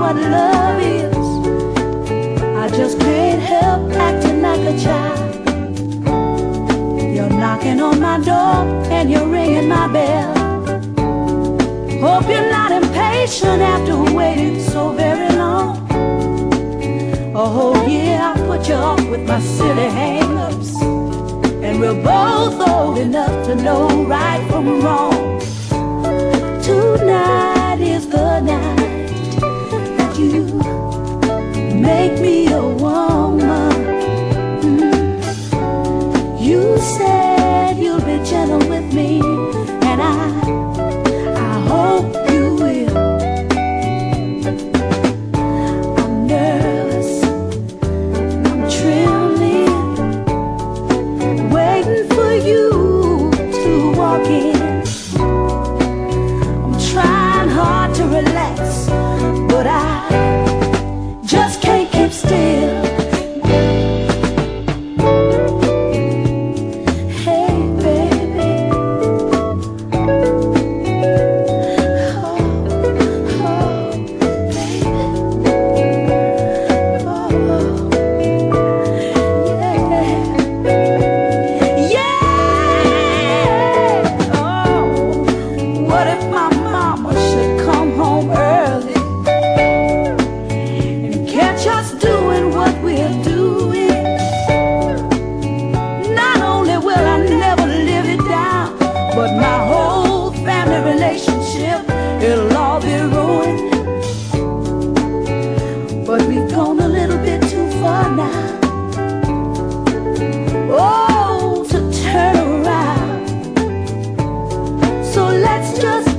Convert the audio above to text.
what love is. I just can't help acting like a child. You're knocking on my door and you're ringing my bell. Hope you're not impatient after waiting so very long. A whole year I put you off with my silly hang-ups, and we're both old enough to know right from wrong. Tonight is the night that you make me a woman. You said you'll be gentle with me, and I hope you will. I'm nervous, I'm trembling, waiting for you to walk in. I'm trying hard to relax, but I just can't keep still. But my whole family relationship, it'll all be ruined. But we've gone a little bit too far now, oh, to turn around. So let's just